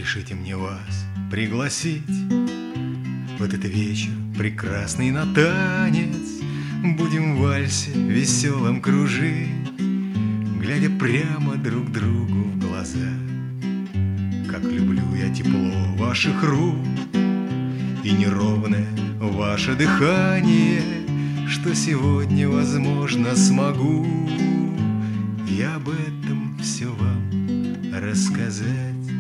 Разрешите мне вас пригласить в этот вечер прекрасный на танец. Будем в вальсе веселом кружить, глядя прямо друг другу в глаза. Как люблю я тепло ваших рук и неровное ваше дыхание, что сегодня, возможно, смогу я об этом все вам рассказать.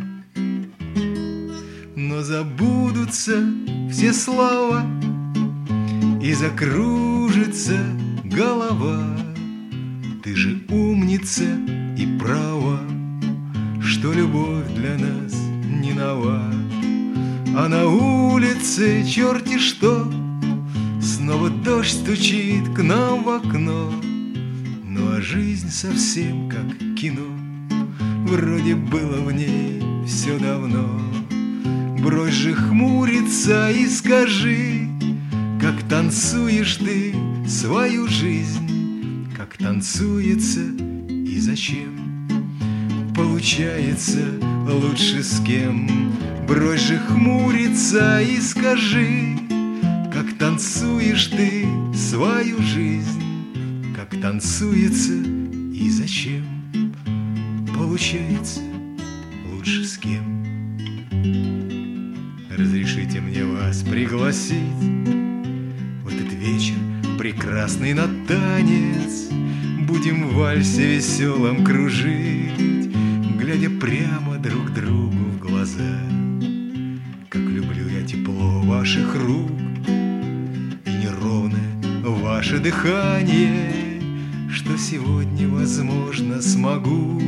Но забудутся все слова и закружится голова. Ты же умница и права, что любовь для нас не нова. А на улице черти что, снова дождь стучит к нам в окно. Ну а жизнь совсем как кино, вроде было в ней все давно. Брось же хмуриться и скажи, как танцуешь ты свою жизнь, как танцуется и зачем. Получается лучше с кем. Брось же хмуриться и скажи, как танцуешь ты свою жизнь, как танцуется и зачем. Получается лучше с кем. Разрешите мне вас пригласить в этот вечер прекрасный на танец. Будем в вальсе веселом кружить, глядя прямо друг другу в глаза. Как люблю я тепло ваших рук и неровное ваше дыхание, что сегодня, возможно, смогу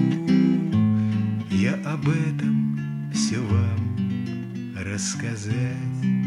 я об этом все вам рассказать.